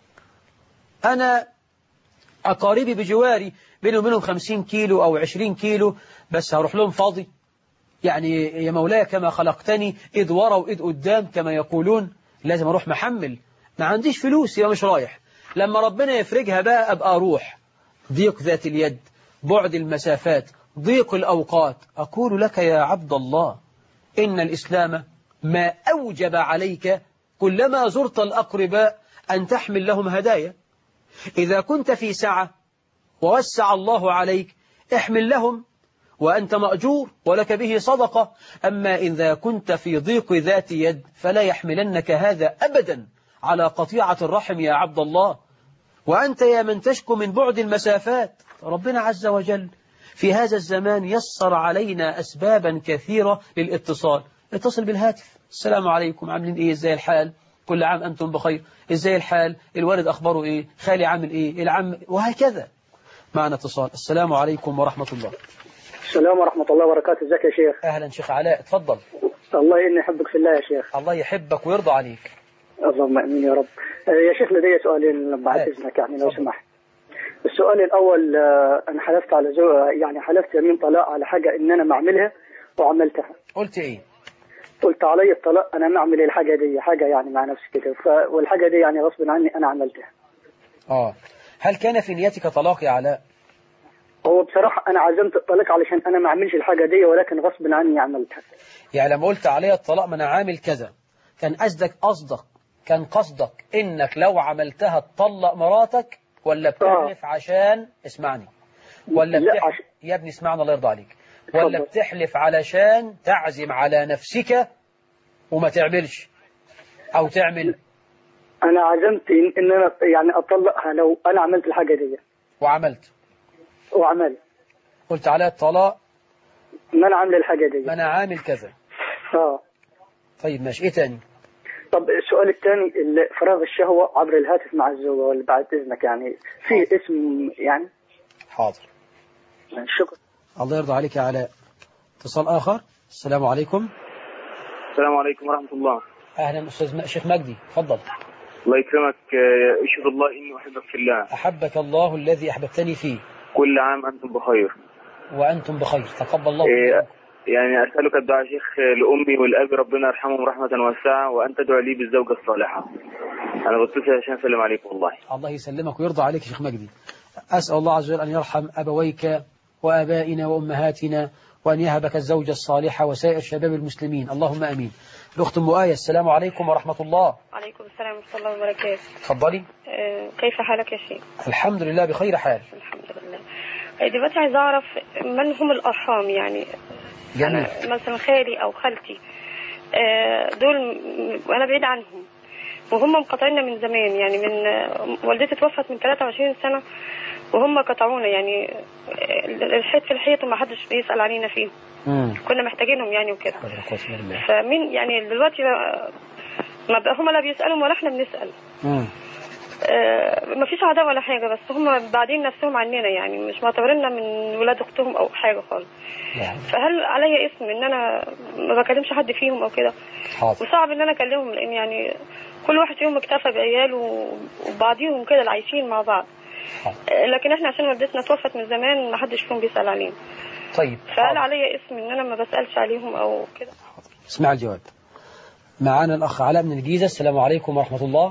أنا أقاربي بجواري بيني وبينهم 50 كيلو أو 20 كيلو، بس هروح لهم فاضي؟ يعني يا مولاي كما خلقتني إذ ورا وإذ قدام كما يقولون، لازم أروح محمل، ما عنديش فلوس يا مش رايح، لما ربنا يفرجها بقى أبقى أروح. ضيق ذات اليد، بعد المسافات، ضيق الأوقات. أقول لك يا عبد الله إن الإسلام ما أوجب عليك كلما زرت الأقرباء أن تحمل لهم هدايا. إذا كنت في سعة ووسع الله عليك احمل لهم وأنت مأجور ولك به صدقة. أما إذا كنت في ضيق ذات يد فلا يحملنك هذا أبدا على قطيعة الرحم يا عبد الله. وأنت يا من تشكو من بعد المسافات، ربنا عز وجل في هذا الزمان يسر علينا أسبابا كثيرة للاتصال. اتصل بالهاتف، السلام عليكم، عاملين إيه، إزاي الحال، كل عام أنتم بخير، إزاي الحال، الوالد أخباره إيه، خالي عامل إيه، العم، وهكذا. معنا اتصال. السلام عليكم ورحمة الله. السلام ورحمة الله وبركاته. ازيك يا شيخ؟ أهلا شيخ علاء، اتفضل. الله إني أحبك في الله يا شيخ. الله يحبك ويرضى عليك. اللهم امين يا رب. يا شيخ لدي سؤالين بعد اذنك يعني لو سمحت. السؤال الاول، انا حلفت على يعني حلفت يمين طلاق على حاجه ان انا ما اعملها وعملتها. قلت ايه؟ قلت علي الطلاق انا ما اعمل الحاجه دي، حاجه يعني مع نفسي كده، والحاجه دي يعني غصب عني انا عملتها. هل كان في نيتك طلاق يا علاء؟ هو بصراحه انا عزمت الطلاق علشان انا ما اعملش الحاجه دي، ولكن غصب عني عملتها. يعني لما قلت علي الطلاق ما انا عامل كذا، كان كان قصدك انك لو عملتها تطلق مراتك، ولا بتحلف عشان اسمعني، ولا بتحلف يا ابني اسمعنا الله يرضى عليك، ولا بتحلف علشان تعزم على نفسك وما تعملش او تعمل؟ انا عزمت ان انا يعني اطلقها لو انا عملت الحاجه دي. وعملت قلت على الطلاق ما انا عامل الحاجه دي، ما انا عامل كذا. طيب ماشي، ايه تاني؟ طب السؤال الثاني، فراغ الشهوة عبر الهاتف مع الزوجة، ولا بعد إذنك يعني في اسم يعني؟ حاضر، شكرا. الله يرضى عليك يا علاء. اتصال آخر. السلام عليكم. السلام عليكم ورحمة الله. أهلا أستاذ شيخ مجدي، تفضل. الله يكرمك. اشهد الله إني أحبك في الله. أحبك الله الذي أحببتني فيه. كل عام أنتم بخير. وأنتم بخير، تقبل الله. يعني أسألك الدعاء يا شيخ لأمي والأب، ربنا يرحمهم رحمة واسعة، وأن تدعو لي بالزوجة الصالحة. أنا بتصل عشان أسلم عليكم والله. الله يسلمك ويرضى عليك يا شيخ مجدي. أسأل الله عز وجل أن يرحم أبويك وآبائنا وأمهاتنا، وأن يهبك الزوجة الصالحة وسائر شباب المسلمين، اللهم أمين. الأخت أم آية، السلام عليكم ورحمة الله. وعليكم السلام ورحمة الله وبركاته. تفضلي. كيف حالك يا شيخ؟ الحمد لله بخير حال. الحمد لله. دلوقتي عايز أعرف من هم الأرحام يعني. جميل. مثلا خالي أو خالتي دول وأنا بعيد عنهم، وهم مقاطعيننا من زمان، يعني من والدتي توفت من 23 سنة وهم قطعونا، يعني الحيط في الحيط وما حدش بيسأل علينا فيهم. كنا محتاجينهم يعني وكده. فمين يعني دلوقتي ما بقى هم لا بيسألهم ولا احنا بنسأل. ما فيش عداوة ولا حاجة، بس هم بعدين نفسهم عننا، يعني مش معتبريننا من ولاد اختهم او حاجة خالص. فهل عليا اسم ان انا ما بكلمش حد فيهم او كده؟ وصعب ان انا اكلمهم، لان يعني كل واحد فيهم اكتفى بعياله وبعضيهم كده اللي عايشين مع بعض. لكن احنا عشان والدتنا توفت من زمان ما حدش فيهم بيسأل علينا. طيب فهل عليا اسم ان انا ما بسألش عليهم او كده؟ اسمع الجواب. معانا الاخ علاء من الجيزة، السلام عليكم ورحمة الله.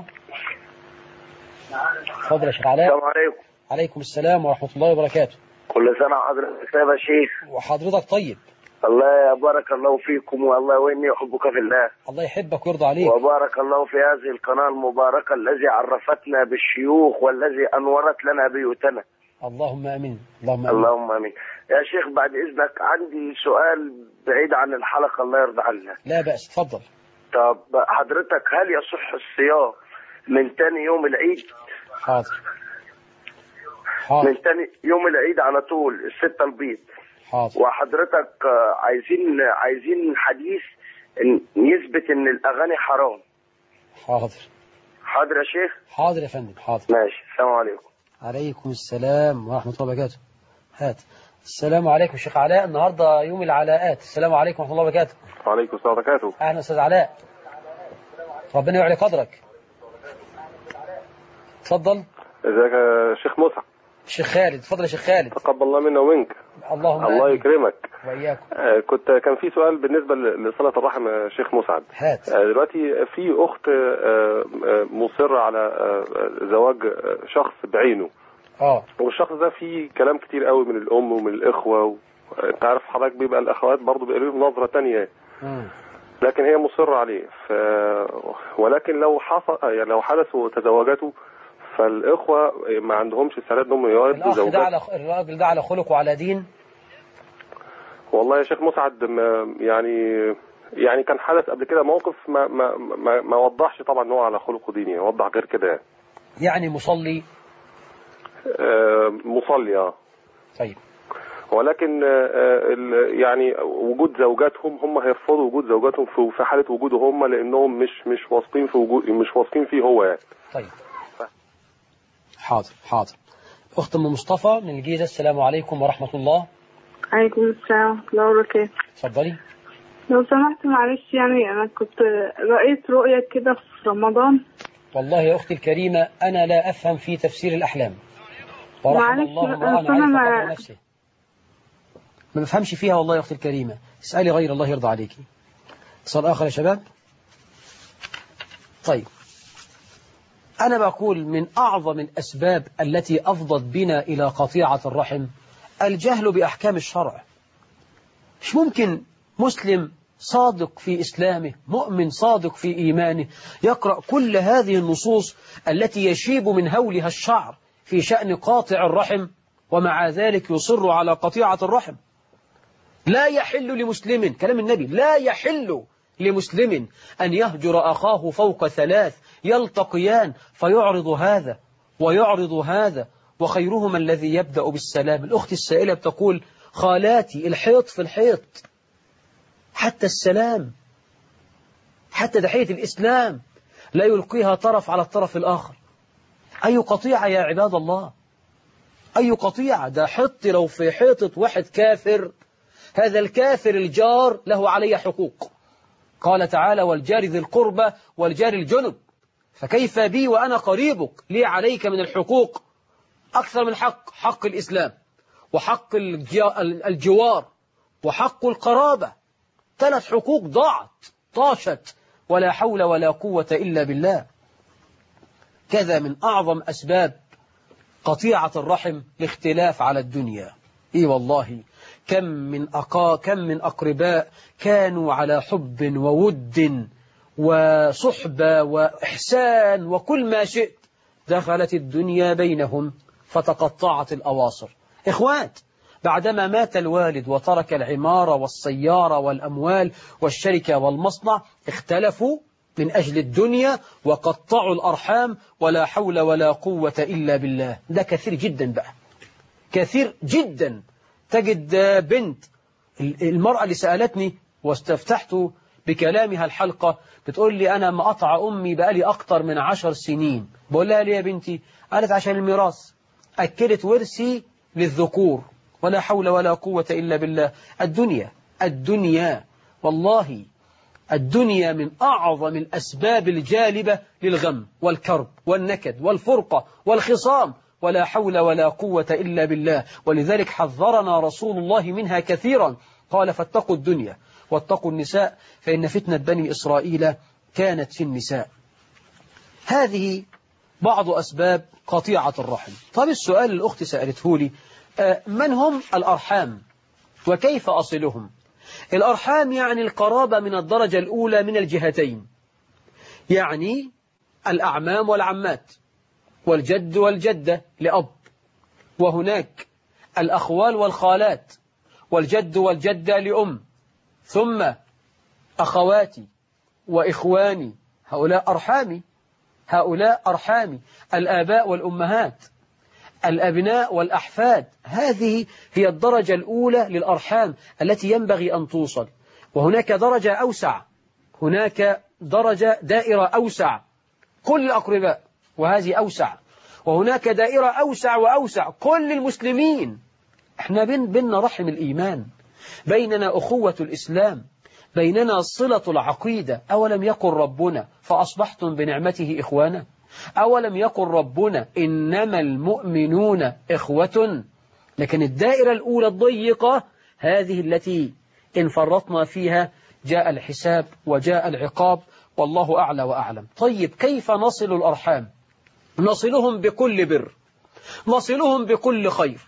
تفضل يا شيخ علاء. السلام عليكم. عليكم السلام ورحمة الله وبركاته. كل سنة وحضرتك طيب يا شيخ. وحضرتك طيب. الله بارك الله فيكم، والله وإني أحبك في الله. الله يحبك ويرضى عليك. وبارك الله في هذه القناة المباركة الذي عرفتنا بالشيوخ والذي أنورت لنا بيوتنا. اللهم آمين. اللهم آمين. اللهم آمين. يا شيخ بعد إذنك عندي سؤال بعيد عن الحلقة، الله يرضى عنك. لا بأس، تفضل. طب حضرتك هل يصح الصيام من تاني يوم العيد؟ حاضر. من تاني يوم العيد على طول الستة البيض. حاضر. وحضرتك عايزين حديث يثبت ان الاغاني حرام. حاضر. حاضر يا شيخ. حاضر يا فندم. حاضر. ماشي. السلام عليكم. عليكم السلام ورحمة الله وبركاته. هات. السلام عليكم شيخ علاء، النهاردة يوم العلاءات. السلام عليكم ورحمة الله وبركاته. وعليكم السلام ورحمة الله وبركاته. أهلا أستاذ علاء، ربنا يعلي قدرك. تفضل. ازيك يا شيخ موسى؟ شيخ خالد. تفضل يا شيخ خالد. تقبل الله منا ومنك. اللهم الله يكرمك وإياكم. كان في سؤال بالنسبة لصلة الرحم يا شيخ مسعد. هات. دلوقتي في أخت مصرة على زواج شخص بعينه. والشخص ده فيه كلام كتير قوي من الأم ومن الإخوة انت عارف حضرتك بيبقى الأخوات برضو بيبقى لهم نظرة تانية. لكن هي مصرة عليه. ولكن لو حدث وتزوجته فالإخوة ما عندهمش استعداد انهم يودوا زوجات. الراجل ده على خلق وعلى دين. والله يا شيخ مسعد يعني كان حدث قبل كده موقف ما وضحش طبعا ان هو على خلق وديني، وضح غير كده يعني مصلي. مصلي. طيب. ولكن يعني وجود زوجاتهم هم هيرفضوا وجود زوجاتهم في حالة وجوده هم، لانهم مش واثقين في مش واثقين فيه هو يعني. طيب. حاضر. حاضر. أخت أم مصطفى من الجيزة، السلام عليكم ورحمة الله. عليكم السلام ورحمة الله وبركاته. اتفضلي. لو سمحت معلش، يعني أنا كنت رأيت رؤية كده في رمضان. والله يا أختي الكريمة أنا لا أفهم في تفسير الأحلام، ورحم الله امرأ عرف نفسه. ما بفهمش فيها والله يا أختي الكريمة، اسألي غير الله يرضى عليكي. اتصال آخر يا شباب. طيب، أنا بقول من أعظم الأسباب التي أفضت بنا إلى قطيعة الرحم الجهل بأحكام الشرع. مش ممكن مسلم صادق في إسلامه، مؤمن صادق في إيمانه، يقرأ كل هذه النصوص التي يشيب من هولها الشعر في شأن قاطع الرحم، ومع ذلك يصر على قطيعة الرحم. لا يحل لمسلم، كلام النبي، لا يحل لمسلم أن يهجر أخاه فوق 3 يلتقيان فيعرض هذا ويعرض هذا، وخيرهما الذي يبدأ بالسلام. الأخت السائلة بتقول خالاتي الحيط في الحيط، حتى السلام، حتى تحية الإسلام لا يلقيها طرف على الطرف الآخر. أي قطيعة يا عباد الله، أي قطيعة. ده حط لو في حيطة واحد كافر، هذا الكافر الجار له علي حقوق. قال تعالى والجار ذي القربى والجار الجنب. فكيف بي وأنا قريبك؟ لي عليك من الحقوق أكثر من حق الإسلام وحق الجوار وحق القرابة. 3 حقوق طاشت ولا حول ولا قوة إلا بالله. كذا من أعظم أسباب قطيعة الرحم الاختلاف على الدنيا. والله كم من أقرباء كانوا على حب وود وصحبة وإحسان وكل ما شئت، دخلت الدنيا بينهم فتقطعت الأواصر. إخوات، بعدما مات الوالد وترك العمارة والسيارة والأموال والشركة والمصنع، اختلفوا من أجل الدنيا وقطعوا الأرحام ولا حول ولا قوة إلا بالله. ده كثير جدا بقى، كثير جدا. تجد بنت، المرأة اللي سألتني واستفتحت بكلامها الحلقة، بتقول لي أنا مقطع أمي بقالي أكتر من 10 سنين. بقول لها ليه يا بنتي؟ قالت عشان الميراث، أكلت ورثي للذكور ولا حول ولا قوة إلا بالله. الدنيا والله الدنيا من أعظم الأسباب الجالبة للغم والكرب والنكد والفرقة والخصام ولا حول ولا قوة إلا بالله. ولذلك حذرنا رسول الله منها كثيرا، قال فاتقوا الدنيا واتقوا النساء فإن فتنة بني إسرائيل كانت في النساء. هذه بعض أسباب قطيعة الرحم. طب السؤال الأخت سألته لي، من هم الأرحام وكيف أصلهم؟ الأرحام يعني القرابة من الدرجة الأولى من الجهتين، يعني الأعمام والعمات والجد والجدة لأب، وهناك الأخوال والخالات والجد والجدة لأم، ثم أخواتي وإخواني، هؤلاء أرحامي، الآباء والأمهات، الأبناء والأحفاد. هذه هي الدرجة الأولى للأرحام التي ينبغي أن توصل. وهناك درجة أوسع، هناك دائرة أوسع، كل الأقرباء، وهذه أوسع. وهناك دائرة أوسع وأوسع، كل المسلمين. احنا بيننا رحم الإيمان، بيننا أخوة الإسلام، بيننا صلة العقيدة. أولم يقل ربنا فأصبحتم بنعمته إخوانا؟ أولم يقل ربنا إنما المؤمنون إخوة؟ لكن الدائرة الأولى الضيقة هذه التي إن فرطنا فيها جاء الحساب وجاء العقاب، والله أعلى وأعلم. طيب كيف نصل الأرحام؟ نصلهم بكل بر، نصلهم بكل خير،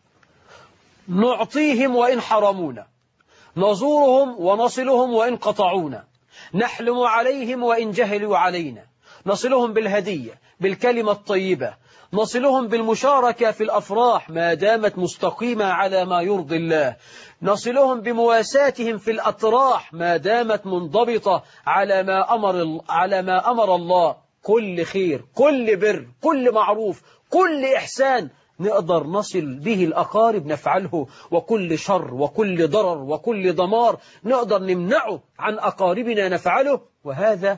نعطيهم وإن حرمونا، نزورهم ونصلهم وإن قطعونا، نحلم عليهم وإن جهلوا علينا، نصلهم بالهدية، بالكلمة الطيبة، نصلهم بالمشاركة في الأفراح ما دامت مستقيمة على ما يرضي الله، نصلهم بمواساتهم في الأطراح ما دامت منضبطة على ما أمر الله. كل خير، كل بر، كل معروف، كل إحسان نقدر نصل به الأقارب نفعله، وكل شر وكل ضرر وكل دمار نقدر نمنعه عن أقاربنا نفعله. وهذا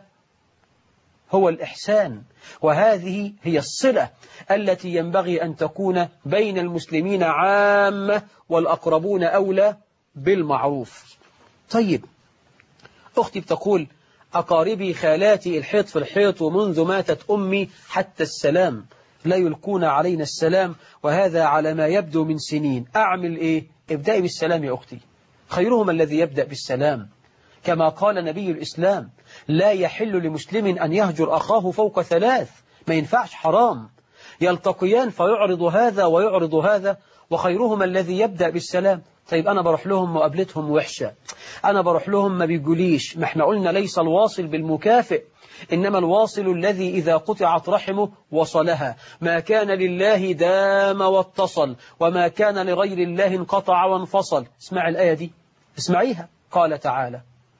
هو الإحسان، وهذه هي الصلة التي ينبغي أن تكون بين المسلمين عامة، والأقربون أولى بالمعروف. طيب أختي بتقول أقاربي خالاتي الحيط في الحيط، ومنذ ماتت أمي حتى السلام لا يلقون علينا السلام، وهذا على ما يبدو من سنين. أعمل إيه؟ ابدأي بالسلام يا أختي، خيرهم الذي يبدأ بالسلام، كما قال نبي الإسلام لا يحل لمسلم أن يهجر أخاه فوق 3. ما ينفعش، حرام، يلتقيان فيعرض هذا ويعرض هذا، وخيرهم الذي يبدأ بالسلام. طيب أنا بروح لهم مقابلتهم وحشة، أنا بروح لهم ما بيقوليش. ما احنا قلنا ليس الواصل بالمكافئ، إنما الواصل الذي إذا قطعت رحمه وصلها. ما كان لله دام واتصل، وما كان لغير الله انقطع وانفصل. اسمع الآية دي، اسمعيها. قال تعالى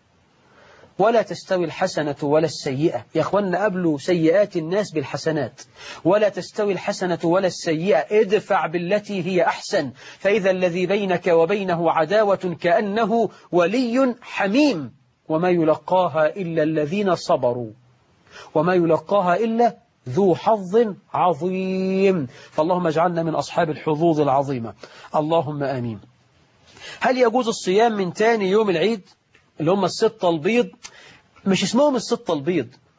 ولا تستوي الحسنة ولا السيئة. يا أخوانا قبلوا سيئات الناس بالحسنات. ولا تستوي الحسنة ولا السيئة، ادفع بالتي هي أحسن، فإذا الذي بينك وبينه عداوة كأنه ولي حميم. وما يلقاها إلا الذين صبروا، وما يلقاها إلا ذو حظ عظيم. فاللهم اجعلنا من أصحاب الحظوظ العظيمة، اللهم آمين. هل يجوز الصيام من تاني يوم العيد اللي هم 6 البيض؟ مش اسمهم 6 البيض،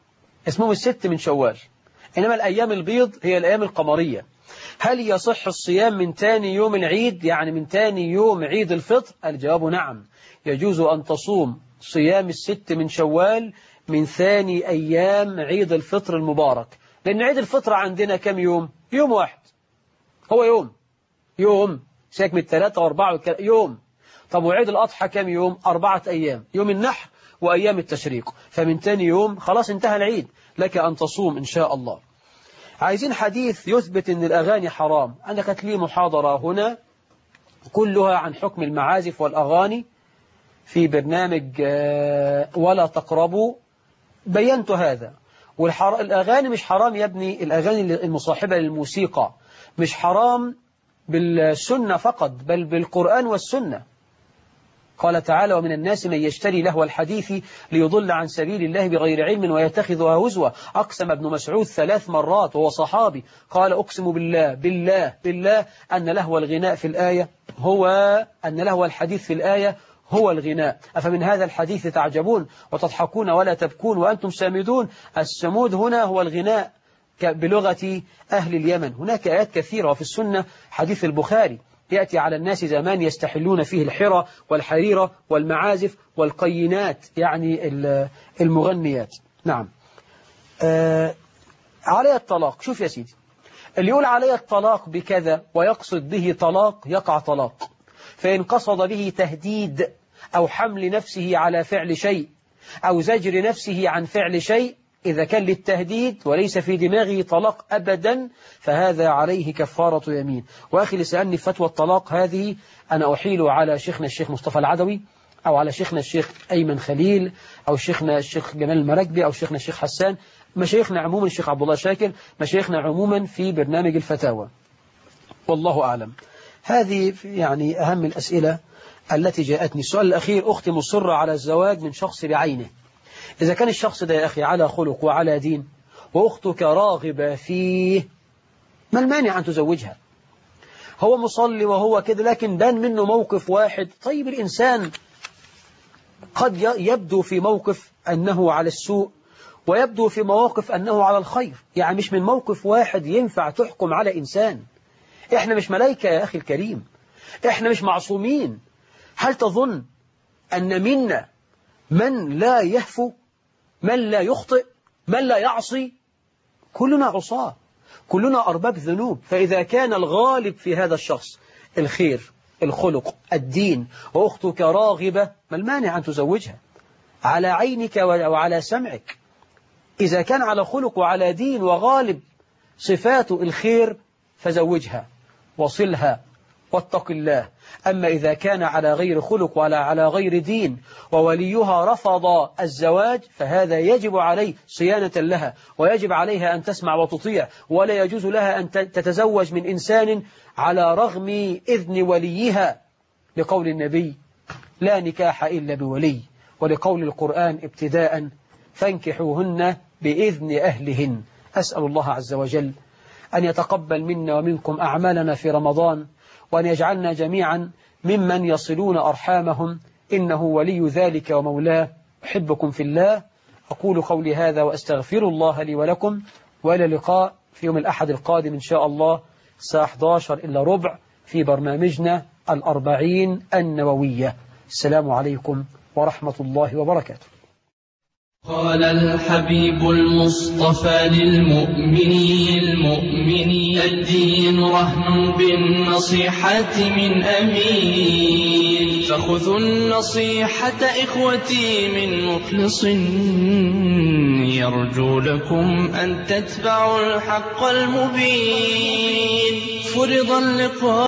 اسمهم الست من شوال، إنما الأيام البيض هي الأيام القمرية. هل يصح الصيام من تاني يوم العيد، يعني من تاني يوم عيد الفطر؟ الجواب نعم، يجوز أن تصوم صيام الست من شوال من ثاني أيام عيد الفطر المبارك، لأن عيد الفطر عندنا كم يوم؟ يوم واحد، هو يوم سيك من 3 و4 يوم. طب وعيد الأضحى كم يوم؟ 4 أيام، يوم النحر وأيام التشريق. فمن تاني يوم خلاص انتهى العيد، لك أن تصوم إن شاء الله. عايزين حديث يثبت أن الأغاني حرام. أنا كانت لي محاضرة هنا كلها عن حكم المعازف والأغاني في برنامج ولا تقربوا، بينت هذا. والأغاني مش حرام يا ابني، الأغاني المصاحبة للموسيقى مش حرام بالسنة فقط، بل بالقرآن والسنة. قال تعالى: ومن الناس من يشتري لهو الحديث ليضل عن سبيل الله بغير علم ويتخذها هزوا. أقسم ابن مسعود 3 مرات وهو صحابي، قال: أقسم بالله أن لهو الغناء في الآية أن لهو الحديث في الآية هو الغناء. أفمن هذا الحديث تعجبون وتضحكون ولا تبكون وأنتم سامدون. السمود هنا هو الغناء بلغة أهل اليمن. هناك آيات كثيرة، وفي السنة حديث البخاري: يأتي على الناس زمان يستحلون فيه الحرى والحريرة والمعازف والقينات، يعني المغنيات. نعم. علي الطلاق، شوف يا سيدي، اللي يقول علي الطلاق بكذا ويقصد به طلاق يقع طلاق. فإن قصد به تهديد أو حمل نفسه على فعل شيء أو زجر نفسه عن فعل شيء، إذا كان للتهديد وليس في دماغه طلاق أبدا، فهذا عليه كفارة يمين. وأخي اللي سألني فتوى الطلاق هذه، أنا أحيل على شيخنا الشيخ مصطفى العدوي، أو على شيخنا الشيخ أيمن خليل، أو شيخنا الشيخ جمال المراكبي، أو شيخنا الشيخ حسان، مشايخنا عموما، الشيخ عبد الله شاكر، مشايخنا عموما في برنامج الفتاوى. والله أعلم. هذه يعني أهم الأسئلة التي جاءتني. السؤال الأخير: أختي مصرة على الزواج من شخص بعينه. إذا كان الشخص ده يا أخي على خلق وعلى دين وأختك راغبة فيه، ما المانع أن تزوجها؟ هو مصلي وهو كده، لكن بان منه موقف واحد. طيب الإنسان قد يبدو في موقف أنه على السوء، ويبدو في مواقف أنه على الخير، يعني مش من موقف واحد ينفع تحكم على إنسان. إحنا مش ملايكة يا أخي الكريم، إحنا مش معصومين. هل تظن أن منا من لا يهفو، من لا يخطئ، من لا يعصي؟ كلنا عصاة، كلنا أرباب ذنوب. فإذا كان الغالب في هذا الشخص الخير، الخلق، الدين، وأختك راغبة، ما المانع أن تزوجها على عينك وعلى سمعك؟ إذا كان على خلق وعلى دين وغالب صفات الخير فزوجها وصلها واتق الله. أما إذا كان على غير خلق ولا على غير دين ووليها رفض الزواج، فهذا يجب عليه صيانة لها، ويجب عليها أن تسمع وتطيع، ولا يجوز لها أن تتزوج من إنسان على رغم إذن وليها، لقول النبي: لا نكاح إلا بولي، ولقول القرآن ابتداء: فانكحوهن بإذن أهلهن. أسأل الله عز وجل أن يتقبل منا ومنكم أعمالنا في رمضان، وأن يجعلنا جميعا ممن يصلون أرحامهم، إنه ولي ذلك ومولاه. أحبكم في الله. أقول قولي هذا وأستغفر الله لي ولكم، وإلى اللقاء في يوم الأحد القادم إن شاء الله الساعة 11:15 في برنامجنا 40 النووية. السلام عليكم ورحمة الله وبركاته. قال الحبيب المصطفى للمؤمنين الدين رهن بالنصيحة من أمين، فخذوا النصيحة إخوتي من مخلص يرجو لكم أن تتبعوا الحق المبين. فرض اللقاء